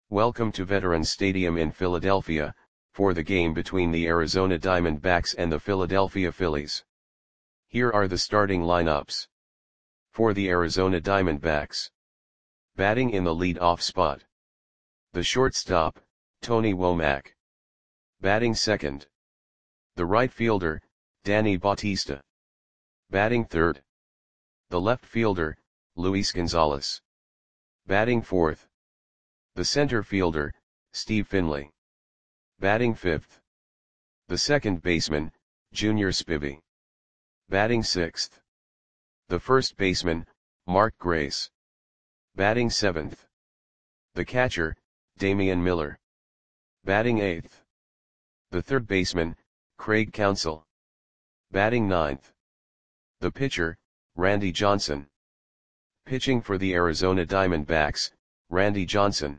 Welcome to Veterans Stadium in Philadelphia, for the game between the Arizona Diamondbacks and the Philadelphia Phillies. Here are the starting lineups. For the Arizona Diamondbacks. Batting in the lead-off spot. The shortstop, Tony Womack. Batting second. The right fielder, Danny Bautista. Batting third. The left fielder, Luis Gonzalez. Batting fourth. The center fielder, Steve Finley. Batting fifth. The second baseman, Junior Spivey. Batting sixth. The first baseman, Mark Grace. Batting seventh. The catcher, Damian Miller. Batting eighth. The third baseman, Craig Counsell. Batting ninth. The pitcher, Randy Johnson. Pitching for the Arizona Diamondbacks, Randy Johnson.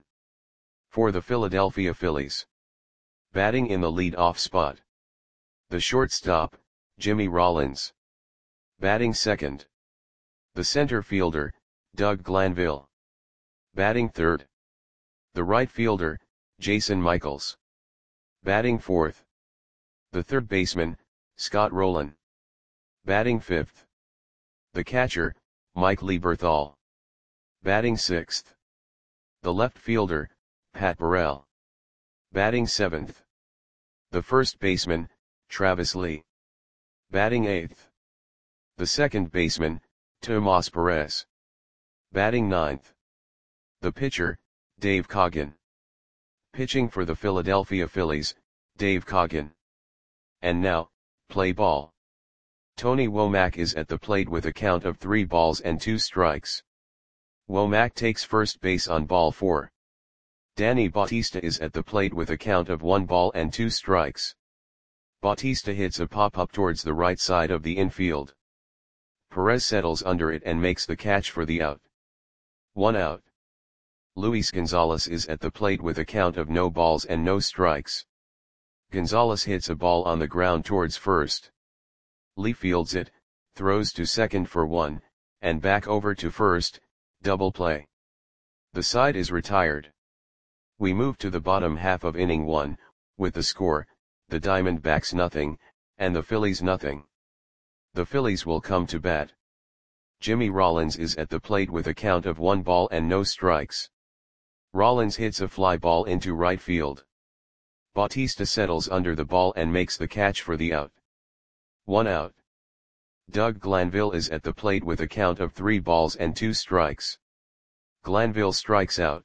For the Philadelphia Phillies. Batting in the lead-off spot. The shortstop, Jimmy Rollins. Batting second. The center fielder, Doug Glanville. Batting third. The right fielder, Jason Michaels. Batting fourth. The third baseman, Scott Rolen. Batting fifth. The catcher, Mike Lieberthal. Batting sixth. The left fielder, Pat Burrell. Batting seventh. The first baseman, Travis Lee. Batting eighth. The second baseman, Tomas Perez. Batting ninth. The pitcher, Dave Coggin. Pitching for the Philadelphia Phillies, Dave Coggin. And now, play ball. Tony Womack is at the plate with a count of 3 balls and 2 strikes. Womack takes first base on ball 4. Danny Bautista is at the plate with a count of 1 ball and 2 strikes. Bautista hits a pop-up towards the right side of the infield. Perez settles under it and makes the catch for the out. 1 out. Luis Gonzalez is at the plate with a count of no balls and no strikes. Gonzalez hits a ball on the ground towards first. Lee fields it, throws to second for 1, and back over to first, double play. The side is retired. We move to the bottom half of inning 1, with the score, the Diamondbacks nothing, and the Phillies nothing. The Phillies will come to bat. Jimmy Rollins is at the plate with a count of 1 ball and no strikes. Rollins hits a fly ball into right field. Bautista settles under the ball and makes the catch for the out. 1 out. Doug Glanville is at the plate with a count of 3 balls and 2 strikes. Glanville strikes out.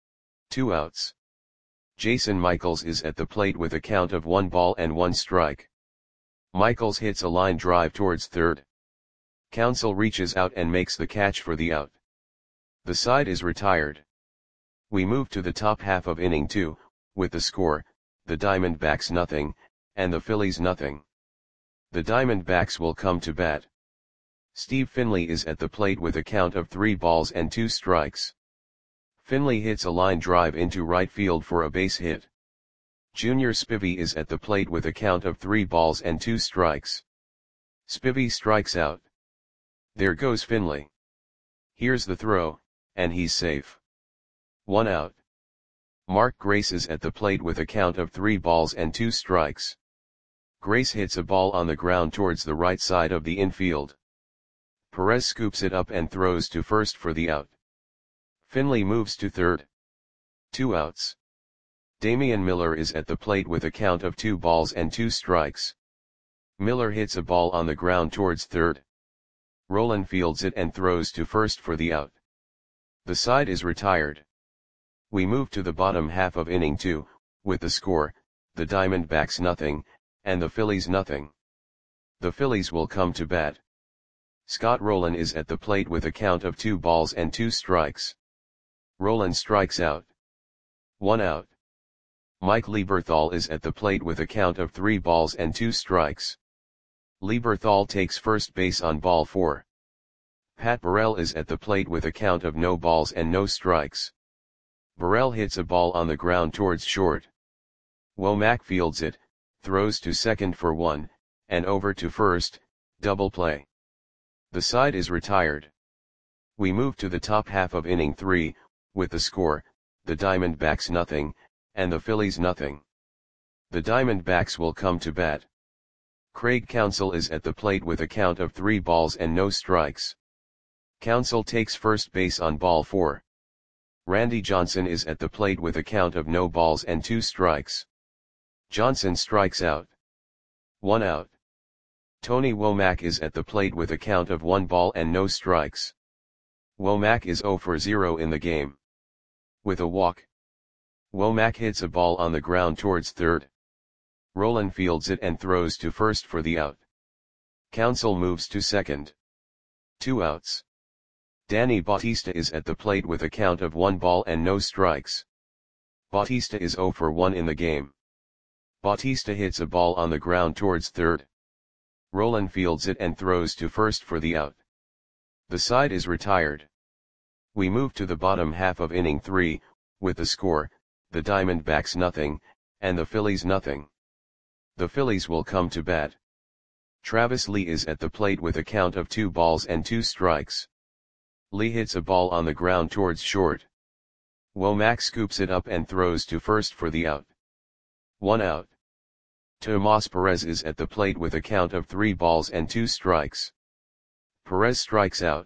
2 outs. Jason Michaels is at the plate with a count of 1 ball and 1 strike. Michaels hits a line drive towards third. Counsell reaches out and makes the catch for the out. The side is retired. We move to the top half of inning 2, with the score, the Diamondbacks nothing, and the Phillies nothing. The Diamondbacks will come to bat. Steve Finley is at the plate with a count of 3 balls and 2 strikes. Finley hits a line drive into right field for a base hit. Junior Spivey is at the plate with a count of 3 balls and 2 strikes. Spivey strikes out. There goes Finley. Here's the throw, and he's safe. 1 out. Mark Grace is at the plate with a count of 3 balls and 2 strikes. Grace hits a ball on the ground towards the right side of the infield. Perez scoops it up and throws to first for the out. Finley moves to third. 2 outs. Damian Miller is at the plate with a count of 2 balls and 2 strikes. Miller hits a ball on the ground towards third. Rolen fields it and throws to first for the out. The side is retired. We move to the bottom half of inning 2, with the score, the Diamondbacks nothing, and the Phillies nothing. The Phillies will come to bat. Scott Rolen is at the plate with a count of 2 balls and 2 strikes. Rolen strikes out. 1 out. Mike Lieberthal is at the plate with a count of 3 balls and 2 strikes. Lieberthal takes first base on ball 4. Pat Burrell is at the plate with a count of no balls and no strikes. Burrell hits a ball on the ground towards short. Womack fields it, throws to second for 1, and over to first, double play. The side is retired. We move to the top half of inning 3, with the score, the Diamondbacks nothing, and the Phillies nothing. The Diamondbacks will come to bat. Craig Counsell is at the plate with a count of 3 balls and no strikes. Counsell takes first base on ball 4. Randy Johnson is at the plate with a count of no balls and 2 strikes. Johnson strikes out. 1 out. Tony Womack is at the plate with a count of 1 ball and no strikes. Womack is 0 for 0 in the game. With a walk. Womack hits a ball on the ground towards third. Rolen fields it and throws to first for the out. Counsell moves to second. 2 outs. Danny Bautista is at the plate with a count of 1 ball and no strikes. Bautista is 0 for 1 in the game. Bautista hits a ball on the ground towards third. Rolen fields it and throws to first for the out. The side is retired. We move to the bottom half of inning 3, with the score, the Diamondbacks nothing, and the Phillies nothing. The Phillies will come to bat. Travis Lee is at the plate with a count of 2 balls and 2 strikes. Lee hits a ball on the ground towards short. Womack scoops it up and throws to first for the out. 1 out. Tomas Perez is at the plate with a count of 3 balls and 2 strikes. Perez strikes out.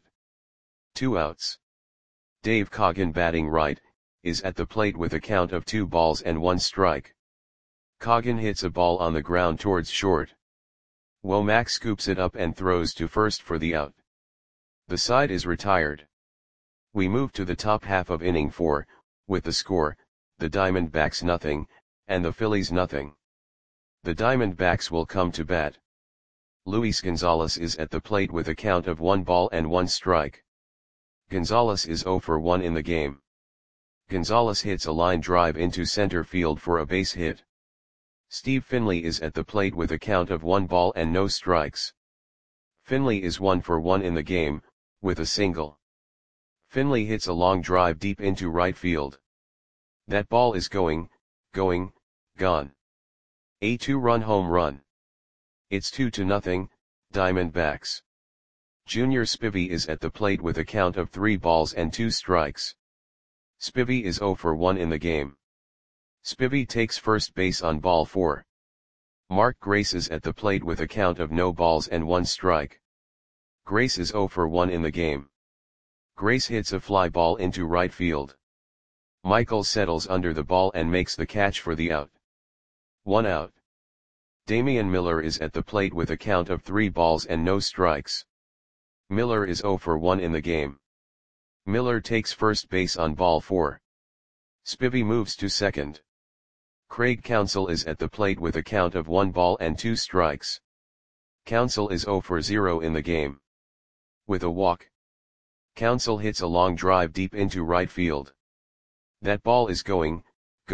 2 outs. Dave Coggin, batting right, is at the plate with a count of 2 balls and 1 strike. Coggin hits a ball on the ground towards short. Womack scoops it up and throws to first for the out. The side is retired. We move to the top half of inning 4, with the score, the Diamondbacks nothing, and the Phillies nothing. The Diamondbacks will come to bat. Luis Gonzalez is at the plate with a count of 1 ball and 1 strike. Gonzalez is 0 for 1 in the game. Gonzalez hits a line drive into center field for a base hit. Steve Finley is at the plate with a count of 1 ball and no strikes. Finley is 1 for 1 in the game, with a single. Finley hits a long drive deep into right field. That ball is gone. A 2-run home run. It's 2-0, Diamondbacks. Junior Spivey is at the plate with a count of 3 balls and 2 strikes. Spivey is 0 for 1 in the game. Spivey takes first base on ball 4. Mark Grace is at the plate with a count of no balls and 1 strike. Grace is 0 for 1 in the game. Grace hits a fly ball into right field. Michael settles under the ball and makes the catch for the out. 1 out. Damian Miller is at the plate with a count of 3 balls and no strikes. Miller is 0 for 1 in the game. Miller takes first base on ball 4. Spivey moves to second. Craig Counsell is at the plate with a count of 1 ball and 2 strikes. Counsell is 0 for 0 in the game. With a walk. Counsell hits a long drive deep into right field. That ball is gone.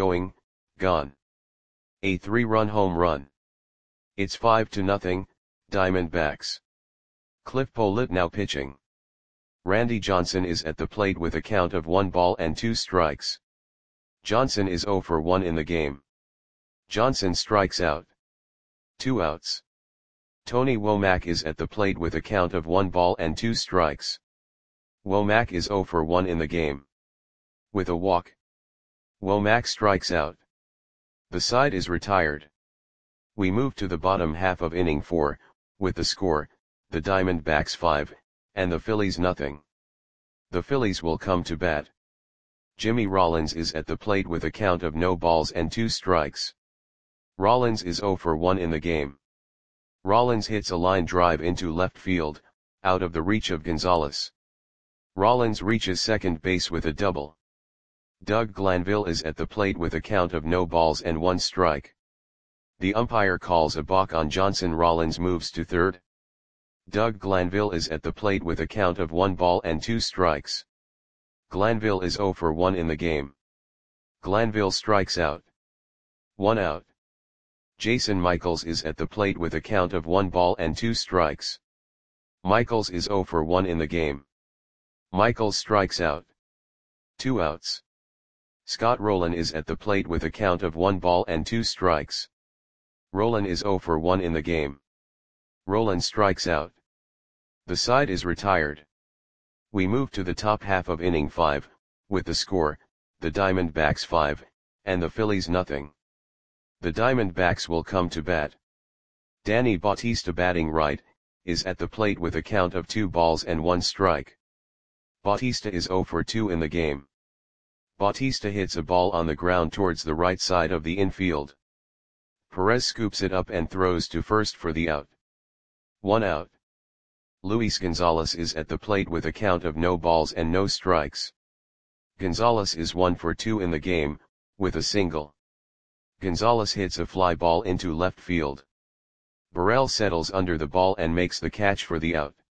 A 3-run home run. It's 5-0, Diamondbacks. Cliff Pollitt now pitching. Randy Johnson is at the plate with a count of 1 ball and 2 strikes. Johnson is 0 for 1 in the game. Johnson strikes out. 2 outs. Tony Womack is at the plate with a count of 1 ball and 2 strikes. Womack is 0 for 1 in the game. With a walk. Womack strikes out. The side is retired. We move to the bottom half of inning 4, with the score, the Diamondbacks 5, and the Phillies nothing. The Phillies will come to bat. Jimmy Rollins is at the plate with a count of no balls and 2 strikes. Rollins is 0 for 1 in the game. Rollins hits a line drive into left field, out of the reach of Gonzalez. Rollins reaches second base with a double. Doug Glanville is at the plate with a count of no balls and 1 strike. The umpire calls a balk on Johnson. Rollins moves to third. Doug Glanville is at the plate with a count of 1 ball and 2 strikes. Glanville is 0 for 1 in the game. Glanville strikes out. 1 out. Jason Michaels is at the plate with a count of 1 ball and 2 strikes. Michaels is 0 for 1 in the game. Michaels strikes out. 2 outs. Scott Rolen is at the plate with a count of 1 ball and 2 strikes. Rolen is 0 for 1 in the game. Rolen strikes out. The side is retired. We move to the top half of inning 5, with the score, the Diamondbacks 5, and the Phillies nothing. The Diamondbacks will come to bat. Danny Bautista batting right, is at the plate with a count of 2 balls and 1 strike. Bautista is 0 for 2 in the game. Bautista hits a ball on the ground towards the right side of the infield. Perez scoops it up and throws to first for the out. 1 out. Luis Gonzalez is at the plate with a count of no balls and no strikes. Gonzalez is 1 for 2 in the game, with a single. Gonzalez hits a fly ball into left field. Burrell settles under the ball and makes the catch for the out.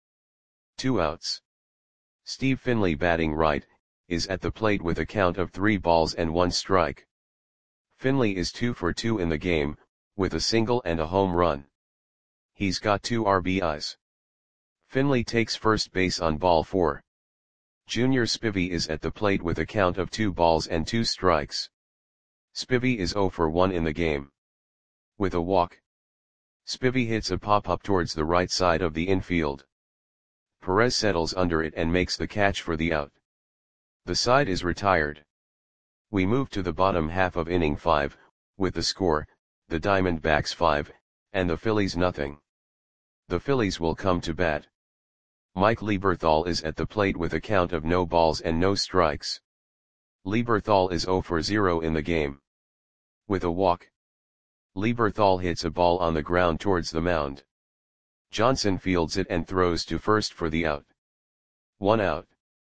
2 outs. Steve Finley batting right, is at the plate with a count of 3 balls and 1 strike. Finley is 2 for 2 in the game, with a single and a home run. He's got 2 RBIs. Finley takes first base on ball 4. Junior Spivey is at the plate with a count of 2 balls and 2 strikes. Spivey is 0 for 1 in the game. With a walk. Spivey hits a pop-up towards the right side of the infield. Perez settles under it and makes the catch for the out. The side is retired. We move to the bottom half of inning 5, with the score, the Diamondbacks 5, and the Phillies nothing. The Phillies will come to bat. Mike Lieberthal is at the plate with a count of no balls and no strikes. Lieberthal is 0 for 0 in the game. With a walk. Lieberthal hits a ball on the ground towards the mound. Johnson fields it and throws to first for the out. 1 out.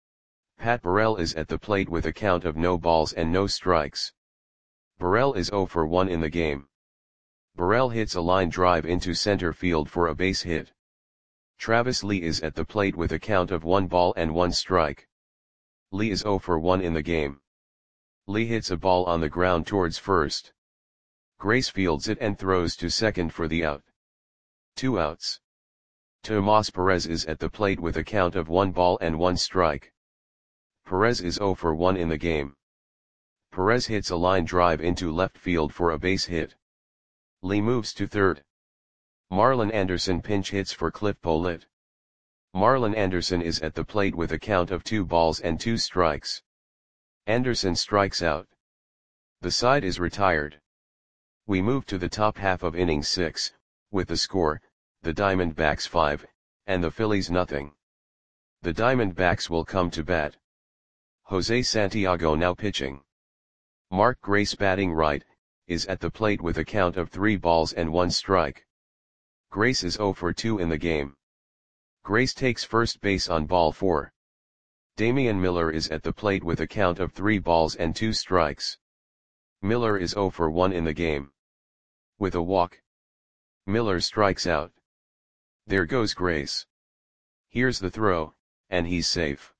Pat Burrell is at the plate with a count of no balls and no strikes. Burrell is 0 for 1 in the game. Burrell hits a line drive into center field for a base hit. Travis Lee is at the plate with a count of 1 ball and 1 strike. Lee is 0 for 1 in the game. Lee hits a ball on the ground towards first. Grace fields it and throws to second for the out. 2 outs. Tomas Perez is at the plate with a count of 1 ball and 1 strike. Perez is 0 for 1 in the game. Perez hits a line drive into left field for a base hit. Lee moves to third. Marlon Anderson pinch hits for Cliff Pollitt. Marlon Anderson is at the plate with a count of 2 balls and 2 strikes. Anderson strikes out. The side is retired. We move to the top half of inning 6, with the score, the Diamondbacks 5, and the Phillies nothing. The Diamondbacks will come to bat. Jose Santiago now pitching. Mark Grace batting right, is at the plate with a count of 3 balls and 1 strike. Grace is 0 for 2 in the game. Grace takes first base on ball 4. Damian Miller is at the plate with a count of 3 balls and 2 strikes. Miller is 0 for 1 in the game. With a walk. Miller strikes out. There goes Grace. Here's the throw, and he's safe.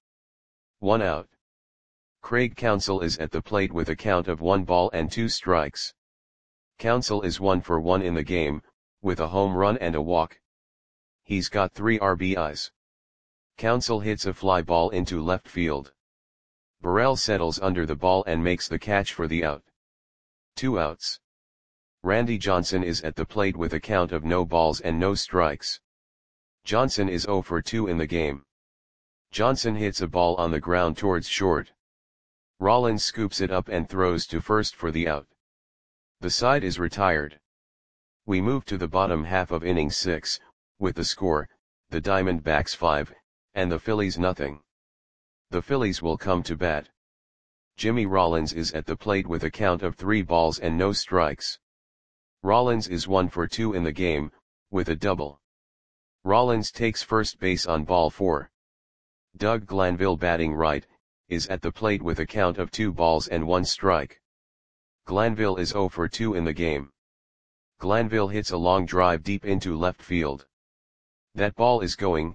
1 out. Craig Counsell is at the plate with a count of 1 ball and 2 strikes. Counsell is 1 for 1 in the game, with a home run and a walk. He's got 3 RBIs. Counsell hits a fly ball into left field. Burrell settles under the ball and makes the catch for the out. 2 outs. Randy Johnson is at the plate with a count of no balls and no strikes. Johnson is 0 for 2 in the game. Johnson hits a ball on the ground towards short. Rollins scoops it up and throws to first for the out. The side is retired. We move to the bottom half of inning 6, with the score, the Diamondbacks 5, and the Phillies nothing. The Phillies will come to bat. Jimmy Rollins is at the plate with a count of 3 balls and no strikes. Rollins is 1 for 2 in the game, with a double. Rollins takes first base on ball 4. Doug Glanville batting right, is at the plate with a count of 2 balls and 1 strike. Glanville is 0 for 2 in the game. Glanville hits a long drive deep into left field. That ball is gone.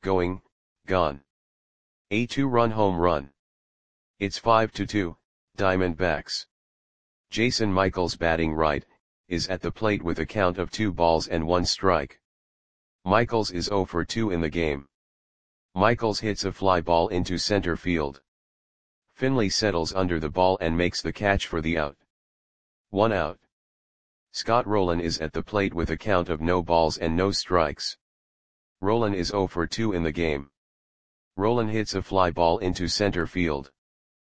A 2-run home run. It's 5-2, Diamondbacks. Jason Michaels batting right, is at the plate with a count of 2 balls and 1 strike. Michaels is 0 for 2 in the game. Michaels hits a fly ball into center field. Finley settles under the ball and makes the catch for the out. 1 out. Scott Rowland is at the plate with a count of no balls and no strikes. Rowland is 0 for 2 in the game. Rowland hits a fly ball into center field.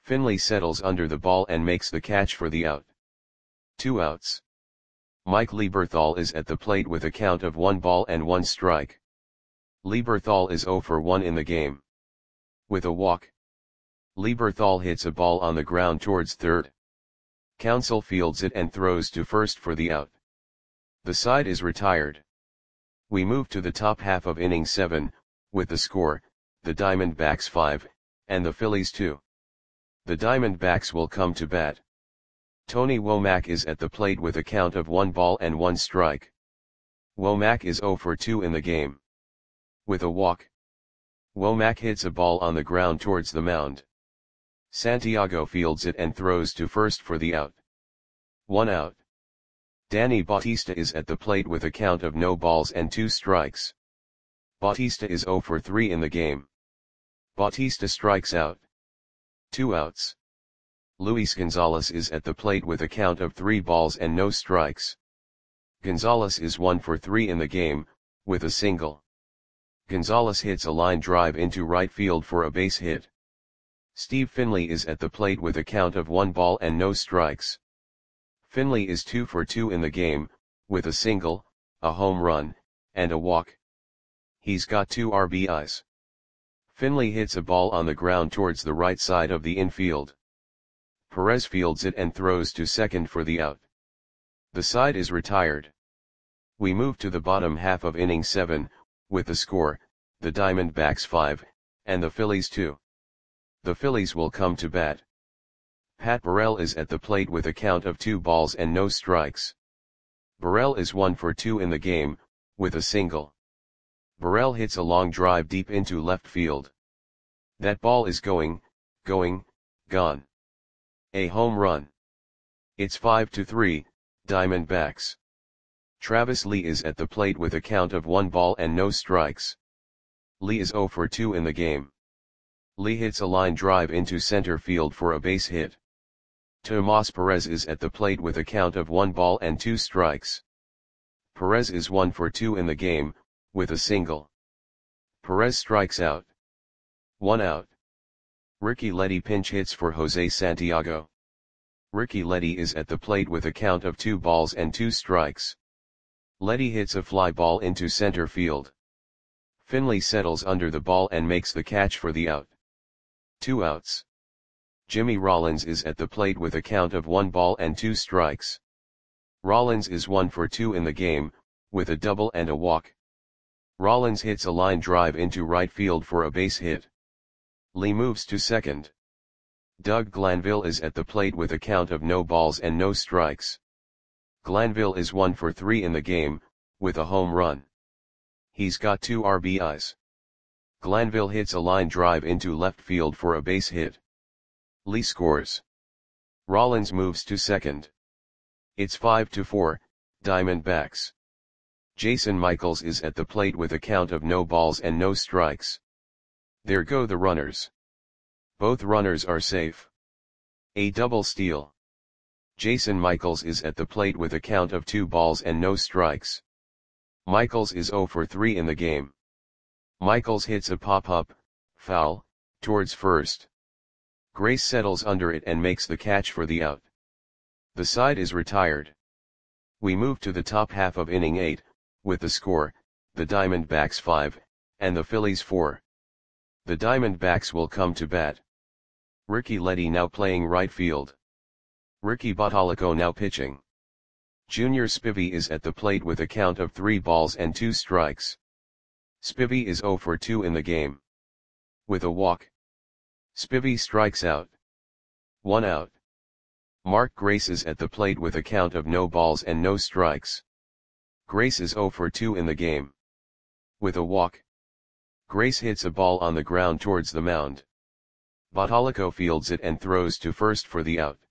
Finley settles under the ball and makes the catch for the out. 2 outs. Mike Lieberthal is at the plate with a count of 1 ball and 1 strike. Lieberthal is 0 for 1 in the game. With a walk, Lieberthal hits a ball on the ground towards third. Counsell fields it and throws to first for the out. The side is retired. We move to the top half of inning 7, with the score, the Diamondbacks 5, and the Phillies 2. The Diamondbacks will come to bat. Tony Womack is at the plate with a count of 1 ball and 1 strike. Womack is 0 for 2 in the game. With a walk, Womack hits a ball on the ground towards the mound. Santiago fields it and throws to first for the out. 1 out. Danny Bautista is at the plate with a count of no balls and 2 strikes. Bautista is 0 for 3 in the game. Bautista strikes out. 2 outs. Luis Gonzalez is at the plate with a count of 3 balls and no strikes. Gonzalez is 1 for 3 in the game, with a single. Gonzalez hits a line drive into right field for a base hit. Steve Finley is at the plate with a count of 1 ball and no strikes. Finley is 2 for 2 in the game, with a single, a home run, and a walk. He's got 2 RBIs. Finley hits a ball on the ground towards the right side of the infield. Perez fields it and throws to second for the out. The side is retired. We move to the bottom half of inning 7, with the score, the Diamondbacks 5, and the Phillies 2. The Phillies will come to bat. Pat Burrell is at the plate with a count of 2 balls and no strikes. Burrell is 1 for 2 in the game, with a single. Burrell hits a long drive deep into left field. That ball is gone. A home run. It's 5-3, Diamondbacks. Travis Lee is at the plate with a count of 1 ball and no strikes. Lee is 0 for 2 in the game. Lee hits a line drive into center field for a base hit. Tomas Perez is at the plate with a count of 1 ball and 2 strikes. Perez is 1 for 2 in the game, with a single. Perez strikes out. 1 out. Ricky Leddy pinch hits for Jose Santiago. Ricky Leddy is at the plate with a count of 2 balls and 2 strikes. Leddy hits a fly ball into center field. Finley settles under the ball and makes the catch for the out. 2 outs. Jimmy Rollins is at the plate with a count of 1 ball and 2 strikes. Rollins is 1 for 2 in the game, with a double and a walk. Rollins hits a line drive into right field for a base hit. Lee moves to second. Doug Glanville is at the plate with a count of no balls and no strikes. Glanville is 1 for 3 in the game, with a home run. He's got 2 RBIs. Glanville hits a line drive into left field for a base hit. Lee scores. Rollins moves to second. It's 5-4, Diamondbacks. Jason Michaels is at the plate with a count of no balls and no strikes. There go the runners. Both runners are safe. A double steal. Jason Michaels is at the plate with a count of 2 balls and no strikes. Michaels is 0 for 3 in the game. Michaels hits a pop-up, foul, towards first. Grace settles under it and makes the catch for the out. The side is retired. We move to the top half of inning 8, with the score, the Diamondbacks 5, and the Phillies 4. The Diamondbacks will come to bat. Ricky Leddy now playing right field. Ricky Bottalico now pitching. Junior Spivey is at the plate with a count of 3 balls and 2 strikes. Spivey is 0 for 2 in the game. With a walk, Spivey strikes out. 1 out. Mark Grace is at the plate with a count of no balls and no strikes. Grace is 0 for 2 in the game. With a walk, Grace hits a ball on the ground towards the mound. Bottalico fields it and throws to first for the out.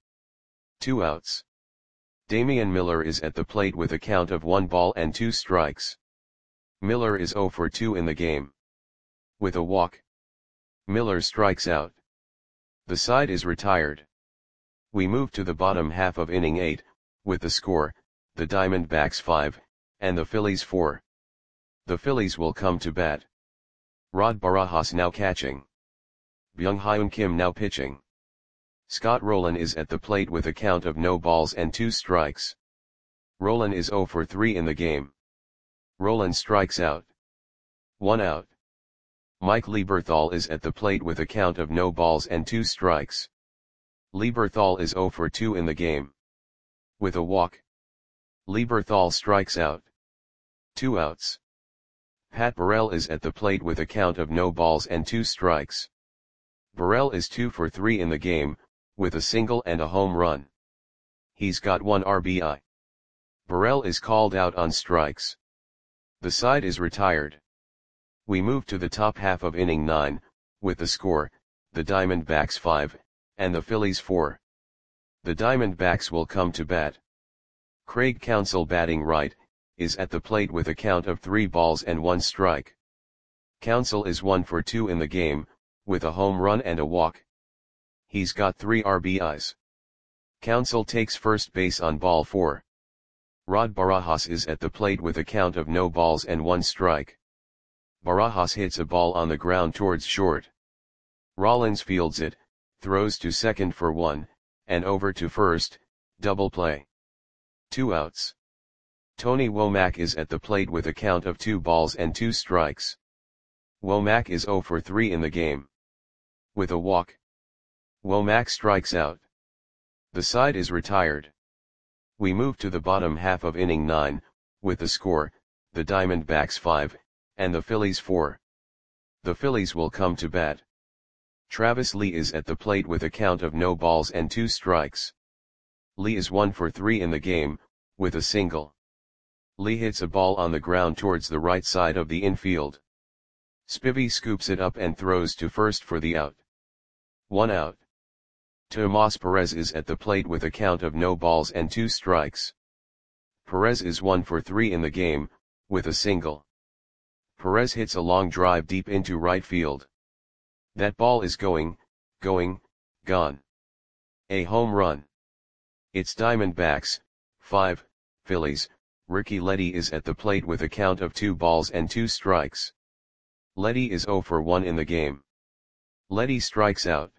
2 outs. Damian Miller is at the plate with a count of 1 ball and 2 strikes. Miller is 0 for 2 in the game. With a walk, Miller strikes out. The side is retired. We move to the bottom half of inning 8, with the score, the Diamondbacks 5, and the Phillies 4. The Phillies will come to bat. Rod Barajas now catching. Byung-Hyun Kim now pitching. Scott Rowland is at the plate with a count of no balls and 2 strikes. Rowland is 0 for 3 in the game. Rowland strikes out. 1 out. Mike Lieberthal is at the plate with a count of no balls and 2 strikes. Lieberthal is 0 for 2 in the game. With a walk. Lieberthal strikes out. 2 outs. Pat Burrell is at the plate with a count of no balls and 2 strikes. Burrell is 2 for 3 in the game, with a single and a home run. He's got 1 RBI. Burrell is called out on strikes. The side is retired. We move to the top half of inning 9, with the score, the Diamondbacks 5, and the Phillies 4. The Diamondbacks will come to bat. Craig Counsell, batting right, is at the plate with a count of 3 balls and 1 strike. Counsell is 1 for 2 in the game, with a home run and a walk. He's got 3 RBIs. Counsell takes first base on ball 4. Rod Barajas is at the plate with a count of no balls and 1 strike. Barajas hits a ball on the ground towards short. Rollins fields it, throws to second for 1, and over to first, double play. 2 outs. Tony Womack is at the plate with a count of 2 balls and 2 strikes. Womack is 0 for 3 in the game. With a walk. Womack strikes out. The side is retired. We move to the bottom half of inning 9, with the score, the Diamondbacks 5, and the Phillies 4. The Phillies will come to bat. Travis Lee is at the plate with a count of no balls and 2 strikes. Lee is 1 for 3 in the game, with a single. Lee hits a ball on the ground towards the right side of the infield. Spivey scoops it up and throws to first for the out. 1 out. Tomas Perez is at the plate with a count of no balls and 2 strikes. Perez is 1 for 3 in the game, with a single. Perez hits a long drive deep into right field. That ball is gone. A home run. It's Diamondbacks, 5, Phillies. Ricky Leddy is at the plate with a count of 2 balls and 2 strikes. Leddy is 0 for 1 in the game. Leddy strikes out.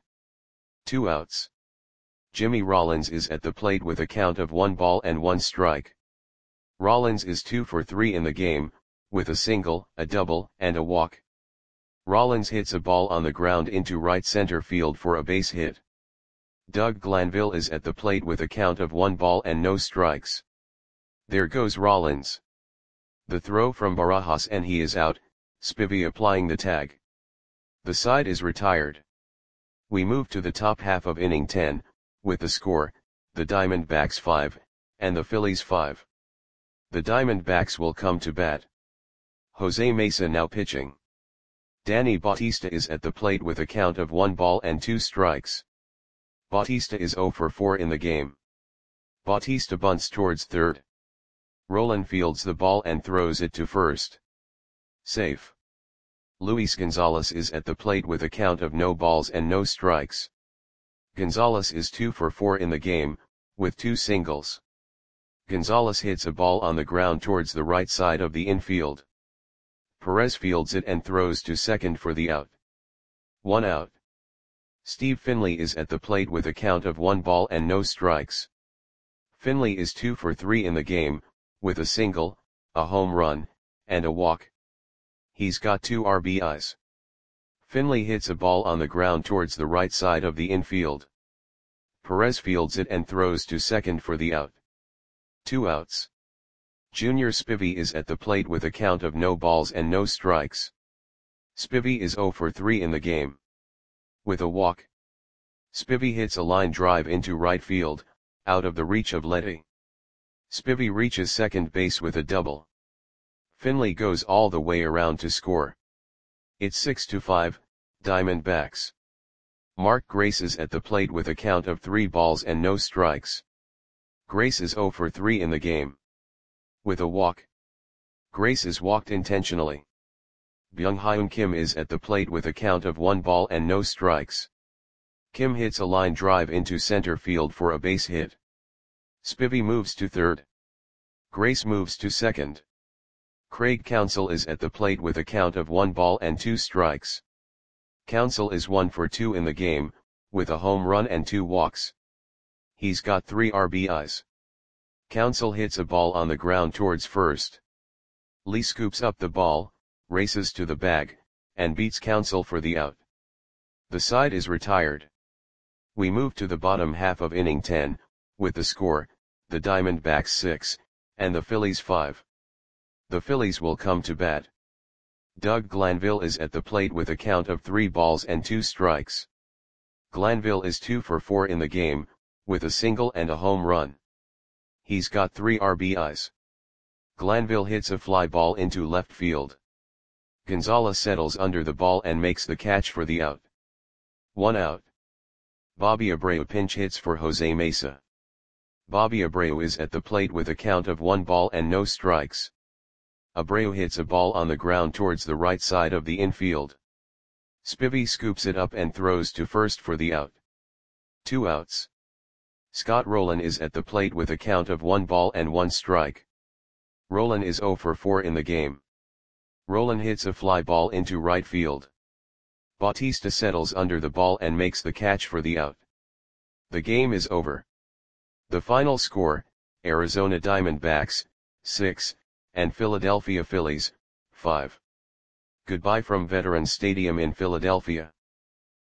2 outs. Jimmy Rollins is at the plate with a count of 1 ball and 1 strike. Rollins is 2 for 3 in the game, with a single, a double, and a walk. Rollins hits a ball on the ground into right center field for a base hit. Doug Glanville is at the plate with a count of 1 ball and no strikes. There goes Rollins. The throw from Barajas and he is out, Spivey applying the tag. The side is retired. We move to the top half of inning 10, with the score, the Diamondbacks 5, and the Phillies 5. The Diamondbacks will come to bat. Jose Mesa now pitching. Danny Bautista is at the plate with a count of 1 ball and 2 strikes. Bautista is 0 for 4 in the game. Bautista bunts towards third. Rowland fields the ball and throws it to first. Safe. Luis Gonzalez is at the plate with a count of no balls and no strikes. Gonzalez is 2 for 4 in the game, with 2 singles. Gonzalez hits a ball on the ground towards the right side of the infield. Perez fields it and throws to second for the out. 1 out. Steve Finley is at the plate with a count of 1 ball and no strikes. Finley is 2 for 3 in the game, with a single, a home run, and a walk. He's got 2 RBIs. Finley hits a ball on the ground towards the right side of the infield. Perez fields it and throws to second for the out. 2 outs. Junior Spivey is at the plate with a count of no balls and no strikes. Spivey is 0 for 3 in the game. With a walk. Spivey hits a line drive into right field, out of the reach of Leddy. Spivey reaches second base with a double. Finley goes all the way around to score. It's 6-5, Diamondbacks. Mark Grace is at the plate with a count of 3 balls and no strikes. Grace is 0 for 3 in the game. With a walk. Grace is walked intentionally. Byung-Hyun Kim is at the plate with a count of 1 ball and no strikes. Kim hits a line drive into center field for a base hit. Spivey moves to third. Grace moves to second. Craig Counsell is at the plate with a count of 1 ball and 2 strikes. Counsell is 1 for 2 in the game, with a home run and 2 walks. He's got 3 RBIs. Counsell hits a ball on the ground towards first. Lee scoops up the ball, races to the bag, and beats Counsell for the out. The side is retired. We move to the bottom half of inning 10, with the score, the Diamondbacks 6, and the Phillies 5. The Phillies will come to bat. Doug Glanville is at the plate with a count of 3 balls and 2 strikes. Glanville is 2 for 4 in the game, with a single and a home run. He's got 3 RBIs. Glanville hits a fly ball into left field. Gonzalez settles under the ball and makes the catch for the out. 1 out. Bobby Abreu pinch hits for Jose Mesa. Bobby Abreu is at the plate with a count of 1 ball and no strikes. Abreu hits a ball on the ground towards the right side of the infield. Spivey scoops it up and throws to first for the out. 2 outs. Scott Rolen is at the plate with a count of 1 ball and 1 strike. Rolen is 0 for 4 in the game. Rolen hits a fly ball into right field. Bautista settles under the ball and makes the catch for the out. The game is over. The final score, Arizona Diamondbacks, 6, and Philadelphia Phillies, 5. Goodbye from Veterans Stadium in Philadelphia.